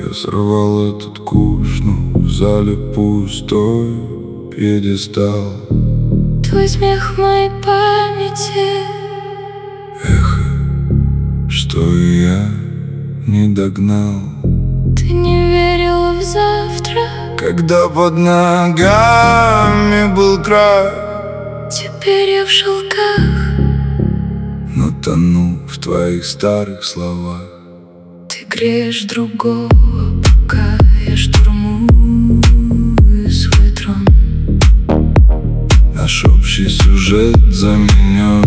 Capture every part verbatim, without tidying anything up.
Я сорвал этот куш, но в зале пустой пьедестал. Твой смех в моей памяти, Эхо, что и я не догнал. ты не верила в завтра, Когда под ногами был крах, теперь я в шелках. но тону в твоих старых словах. Ты греешь другого, пока я штурмую свой трон. Наш общий сюжет заменен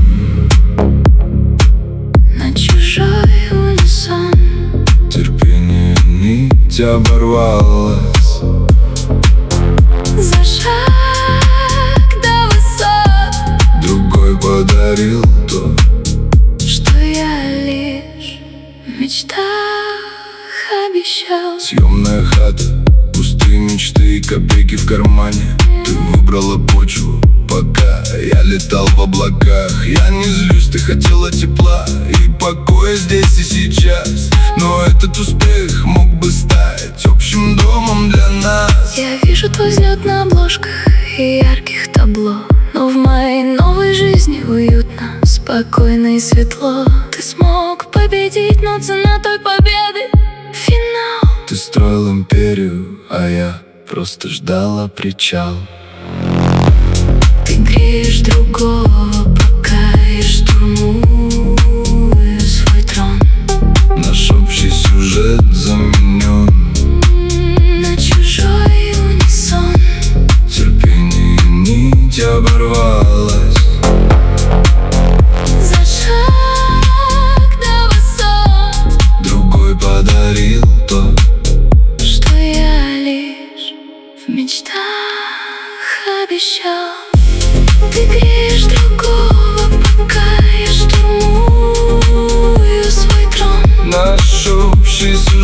На чужой унисон. терпение, нить оборвалась. За шаг до высот, Другой подарил то, что я лишь в мечтах обещал. съемная хата, пустые мечты и копейки в кармане. Ты выбрала почву, пока я летал в облаках. Я не злюсь, ты хотела тепла и покоя здесь и сейчас. Но этот успех мог бы стать общим домом для нас. Я вижу твой взлет на обложках и ярких табло, но в моей новой жизни уютно, спокойно и светло. Ты смог победить, но цена той победы — финал. Ты строил империю, а я просто ждала причал. Ты греешь другого, пока я штурмую свой трон. Наш общий сюжет заменен На чужой унисон. терпение, нить оборвалась. За шаг до высот, Другой подарил то, что я лишь в мечтах обещал. Ты греешь другого, пока я штурмую свой трон. наш общий сюжет